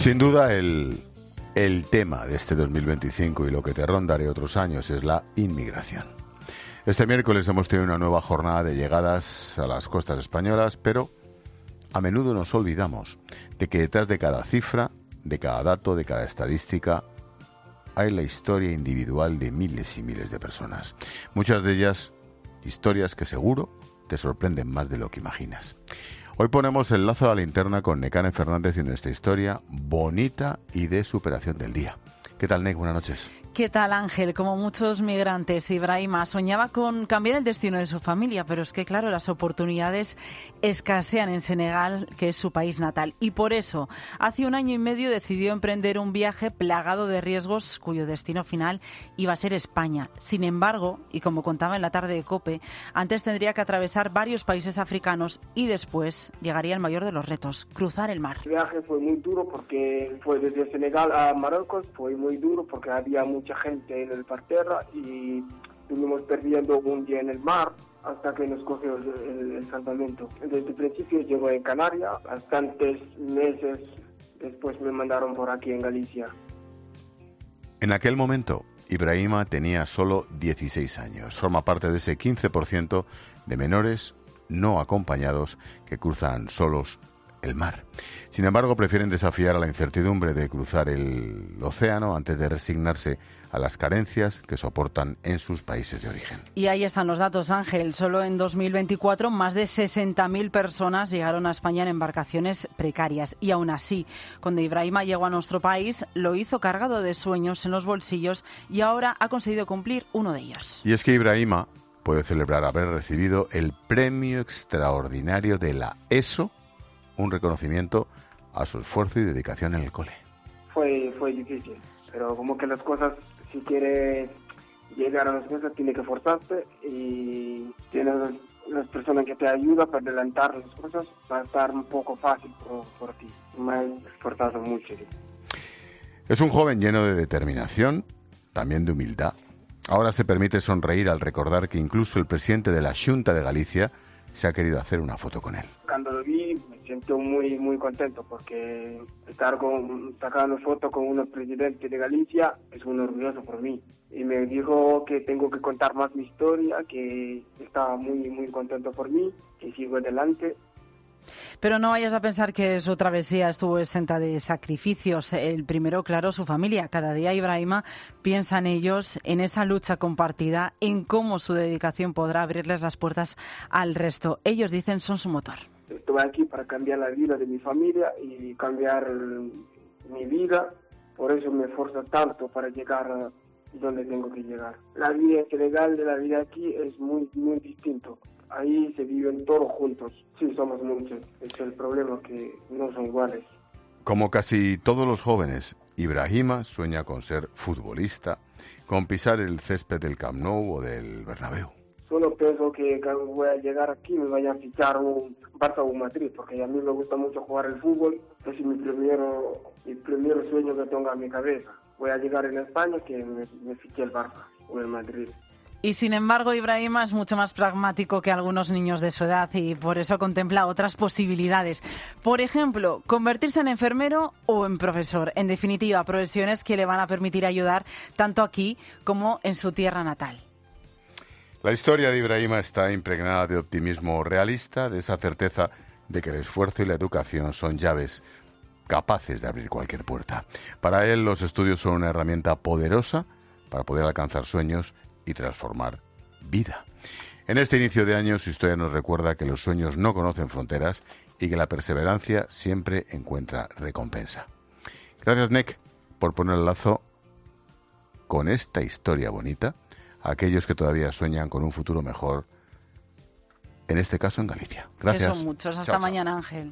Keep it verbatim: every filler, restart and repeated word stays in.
Sin duda el, el tema de este dos mil veinticinco y lo que te rondaré otros años es la inmigración. Este miércoles hemos tenido una nueva jornada de llegadas a las costas españolas, pero a menudo nos olvidamos de que detrás de cada cifra, de cada dato, de cada estadística, hay la historia individual de miles y miles de personas. Muchas de ellas historias que seguro te sorprenden más de lo que imaginas. Hoy ponemos el lazo a la linterna con Nekane Fernández y nuestra historia bonita y de superación del día. ¿Qué tal, Nek? Buenas noches. ¿Qué tal, Ángel? Como muchos migrantes, Ibrahima soñaba con cambiar el destino de su familia, pero es que, claro, las oportunidades escasean en Senegal, que es su país natal. Y por eso, hace un año y medio decidió emprender un viaje plagado de riesgos cuyo destino final iba a ser España. Sin embargo, y como contaba en la tarde de COPE, antes tendría que atravesar varios países africanos y después llegaría el mayor de los retos, cruzar el mar. El viaje fue muy duro porque fue desde Senegal a Marruecos, fue muy duro porque había mucha gente en el parterra y estuvimos perdiendo un día en el mar hasta que nos cogió el, el, el campamento. Desde el principio llegó en Canarias, bastantes meses después me mandaron por aquí en Galicia. En aquel momento, Ibrahima tenía solo dieciséis años. Forma parte de ese quince por ciento de menores no acompañados que cruzan solos el mar. Sin embargo, prefieren desafiar a la incertidumbre de cruzar el océano antes de resignarse a las carencias que soportan en sus países de origen. Y ahí están los datos, Ángel. Solo en dos mil veinticuatro más de sesenta mil personas llegaron a España en embarcaciones precarias. Y aún así, cuando Ibrahima llegó a nuestro país, lo hizo cargado de sueños en los bolsillos y ahora ha conseguido cumplir uno de ellos. Y es que Ibrahima puede celebrar haber recibido el premio extraordinario de la ESO, un reconocimiento a su esfuerzo y dedicación en el cole. Fue, fue difícil, pero como que las cosas, si quieres llegar a las cosas, tienes que esforzarte y tienes las personas que te ayudan para adelantar las cosas, va a estar un poco fácil por, por ti. Me he esforzado mucho. Es un joven lleno de determinación, también de humildad. Ahora se permite sonreír al recordar que incluso el presidente de la Xunta de Galicia se ha querido hacer una foto con él. Cuando lo vi me siento muy muy contento porque estar con, sacando fotos con un presidente de Galicia es un orgulloso por mí. Y me dijo que tengo que contar más mi historia, que estaba muy muy contento por mí, que sigo adelante. Pero no vayas a pensar que su travesía estuvo exenta de sacrificios. El primero, claro, su familia. Cada día Ibrahima piensa en ellos, en esa lucha compartida, en cómo su dedicación podrá abrirles las puertas al resto. Ellos dicen son su motor. Estuve aquí para cambiar la vida de mi familia y cambiar mi vida. Por eso me esfuerzo tanto para llegar a donde tengo que llegar. La vida en Senegal de la vida aquí es muy, muy distinto. Ahí se viven todos juntos. Sí, somos muchos. Es el problema, que no son iguales. Como casi todos los jóvenes, Ibrahima sueña con ser futbolista, con pisar el césped del Camp Nou o del Bernabéu. Solo pienso que cuando voy a llegar aquí me vayan a fichar un Barça o un Madrid, porque a mí me gusta mucho jugar el fútbol. Ese es mi primero, mi primer sueño que tengo en mi cabeza. Voy a llegar en España que me, me fiche el Barça o el Madrid. Y sin embargo, Ibrahima es mucho más pragmático que algunos niños de su edad y por eso contempla otras posibilidades. Por ejemplo, convertirse en enfermero o en profesor. En definitiva, profesiones que le van a permitir ayudar tanto aquí como en su tierra natal. La historia de Ibrahima está impregnada de optimismo realista, de esa certeza de que el esfuerzo y la educación son llaves capaces de abrir cualquier puerta. Para él, los estudios son una herramienta poderosa para poder alcanzar sueños y transformar vida. En este inicio de año, su historia nos recuerda que los sueños no conocen fronteras y que la perseverancia siempre encuentra recompensa. Gracias, Nek, por poner el lazo con esta historia bonita a aquellos que todavía sueñan con un futuro mejor, en este caso en Galicia. Gracias. Que son muchos. Hasta chao, mañana, chao. Ángel.